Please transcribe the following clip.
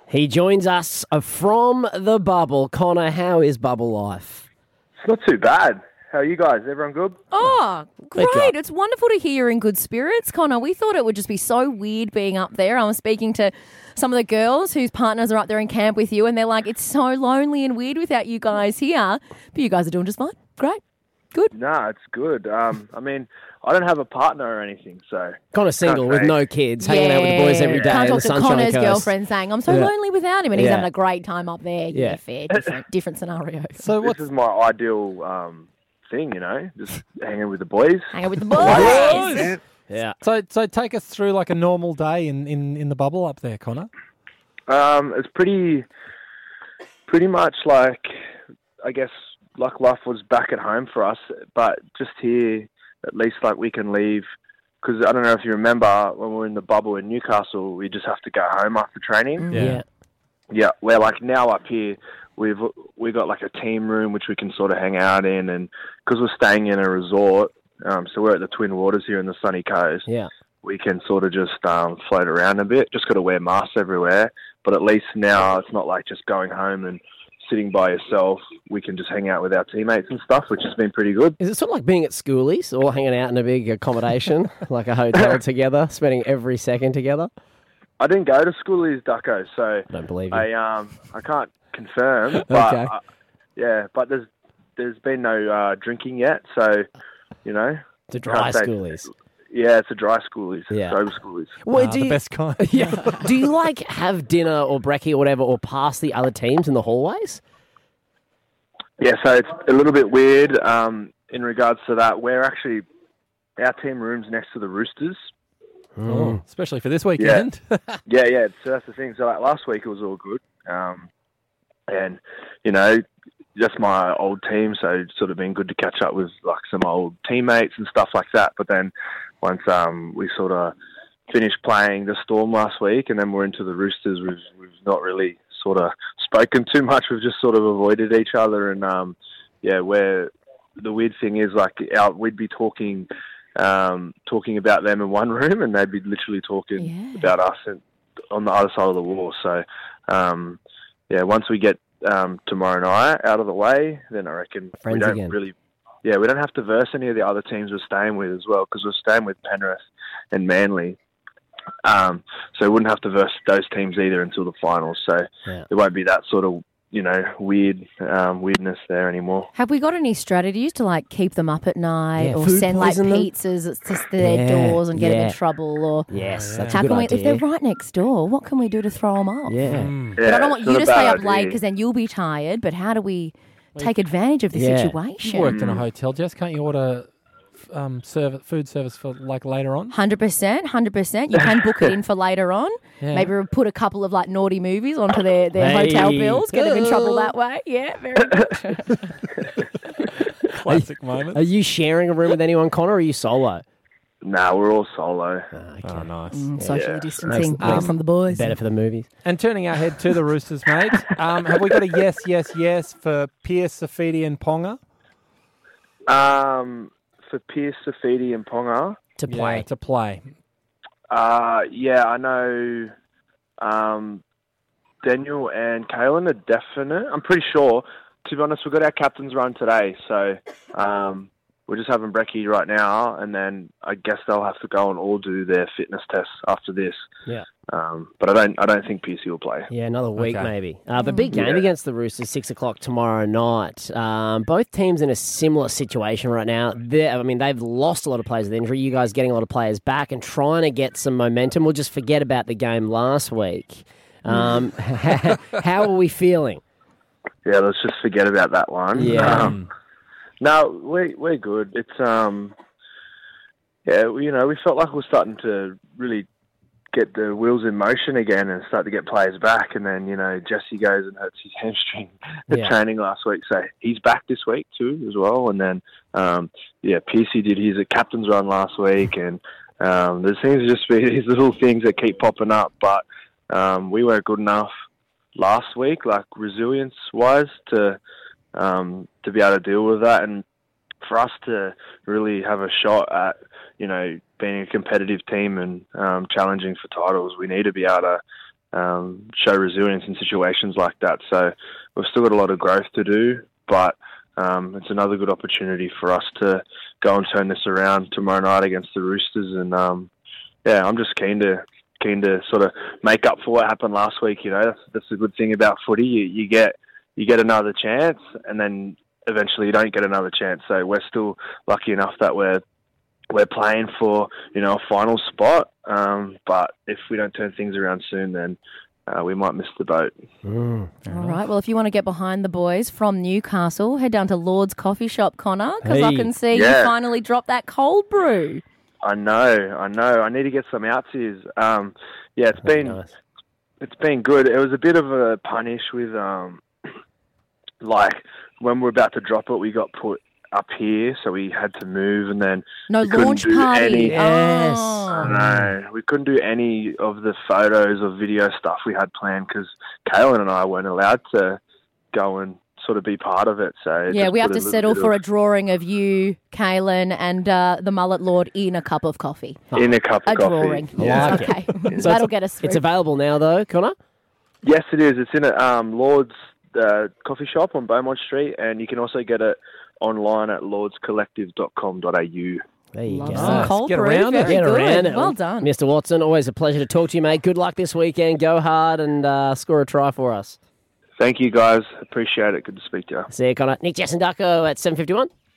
He joins us from the bubble. Connor, how is bubble life? It's not too bad. How are you guys? Everyone good? Oh, great. job. It's wonderful to hear you're in good spirits, Connor. We thought it would just be so weird being up there. I was speaking to some of the girls whose partners are up there in camp with you, and they're like, it's so lonely and weird without you guys here. But you guys are doing just fine. Great. Good. Nah, it's good. I mean, I don't have a partner or anything, so... Connor's single with say. no kids, hanging out with the boys every day Can't in talk the to Sunshine Connor's Coast. girlfriend saying, I'm so lonely without him, and he's Yeah. having a great time up there. Yeah, fair. Different scenario. So This is my ideal thing, just hanging with the boys. Hanging with the boys. Yeah. Yeah. So take us through like a normal day in the bubble up there, Connor. It's pretty much like, I guess, like life was back at home for us, but just here, at least like we can leave, because I don't know if you remember when we were in the bubble in Newcastle, we just have to go home after training. Yeah. Yeah, where like now up here, we got like a team room which we can sort of hang out in, and because we're staying in a resort, so we're at the Twin Waters here in the sunny coast. Yeah. We can sort of just float around a bit. Just got to wear masks everywhere, but at least now it's not like just going home and sitting by yourself. We can just hang out with our teammates and stuff, which has been pretty good. Is it sort of like being at schoolies, all hanging out in a big accommodation, like a hotel together, spending every second together? I didn't go to schoolies, Ducko, so I don't believe you. I can't confirm. But Okay. but there's been no drinking yet, so It's a dry can't say- schoolies. Yeah, it's a dry schoolies, Yeah. sober schoolies. Well, The best kind. Yeah. Do you like have dinner or brekkie or whatever, or pass the other teams in the hallways? Yeah, so it's a little bit weird in regards to that. Our team room's next to the Roosters. Oh, especially for this weekend. Yeah, so that's the thing. So like last week it was all good. And, just my old team, so it's sort of been good to catch up with like some old teammates and stuff like that. But then once we sort of finished playing the Storm last week and then we're into the Roosters, we've not really sort of spoken too much. We've just sort of avoided each other. And, where the weird thing is like we'd be talking about them in one room and they'd be literally talking about us on the other side of the wall. So, once we get tomorrow night out of the way, then I reckon Friends we don't again. really... Yeah, we don't have to verse any of the other teams we're staying with as well, because we're staying with Penrith and Manly. So we wouldn't have to verse those teams either until the finals. So there won't be that sort of, weirdness there anymore. Have we got any strategies to like keep them up at night, Yeah, or food send like poison them? pizzas to their doors and get them in trouble? Or Yes, that's how a good can we? idea. If they're right next door, what can we do to throw them off? Yeah. But I don't want it's you not to a stay bad up late idea. because then you'll be tired. But how do we take advantage of the Yeah. situation? You've worked in a hotel, Jess. Can't you order food service for like later on? 100%. You can book it in for later on. Yeah. Maybe we'll put a couple of like naughty movies onto their hotel bills, get them in trouble that way. Yeah, very good. Classic moment. Are you sharing a room with anyone, Connor, or are you solo? Nah, we're all solo. Oh, nice. Socially distancing Makes- from the boys. Better for the movies. And turning our head to the Roosters, mate, have we got a yes for Pierce, Safidi and Ponga? For Pierce, Safidi and Ponga, To play. Yeah, to play. I know Daniel and Kalen are definite. I'm pretty sure. To be honest, we've got our captain's run today, so we're just having brekkie right now, and then I guess they'll have to go and all do their fitness tests after this. Yeah. But I don't think PC will play. Yeah, another week Okay. maybe. But big game against the Roosters, 6 o'clock tomorrow night. Both teams in a similar situation right now. They've lost a lot of players with injury. You guys getting a lot of players back and trying to get some momentum. We'll just forget about the game last week. How are we feeling? Yeah, let's just forget about that one. Yeah. No, we're good. It's we felt like we're starting to really get the wheels in motion again and start to get players back. And then Jesse goes and hurts his hamstring at training last week, so he's back this week too as well. And then PC did his captain's run last week, and there seems to just be these little things that keep popping up. But we weren't good enough last week, like resilience-wise, to be able to deal with that. And for us to really have a shot at, being a competitive team and challenging for titles, we need to be able to show resilience in situations like that. So we've still got a lot of growth to do, but it's another good opportunity for us to go and turn this around tomorrow night against the Roosters. And I'm just keen to sort of make up for what happened last week. You know, that's the good thing about footy. You get another chance, and then eventually you don't get another chance. So we're still lucky enough that we're playing for, you know, a final spot. But if we don't turn things around soon, then we might miss the boat. All right. Well, if you want to get behind the boys from Newcastle, head down to Lord's Coffee Shop, Connor, because I can see you finally dropped that cold brew. I know. I need to get some outsies. It's been good. It was a bit of a punish with like when we're about to drop it, we got put up here, so we had to move, and then no we launch party. Yes. No, we couldn't do any of the photos or video stuff we had planned because Kaylin and I weren't allowed to go and sort of be part of it. So we have to settle for a drawing of you, Kaylin, and the Mullet Lord in a cup of coffee. In a cup of coffee. Drawing. Yeah. Okay. That'll get us through. It's available now, though, Connor? Yes, it is. It's in a Lord's coffee shop on Beaumont Street, and you can also get it online at lordscollective.com.au. There you go. Some cold Get brew. around it. Very Get good. around it. Well done. Mr. Watson, always a pleasure to talk to you, mate. Good luck this weekend. Go hard and score a try for us. Thank you, guys. Appreciate it. Good to speak to you. See you, Connor. Nick Jessenducko at 7:51.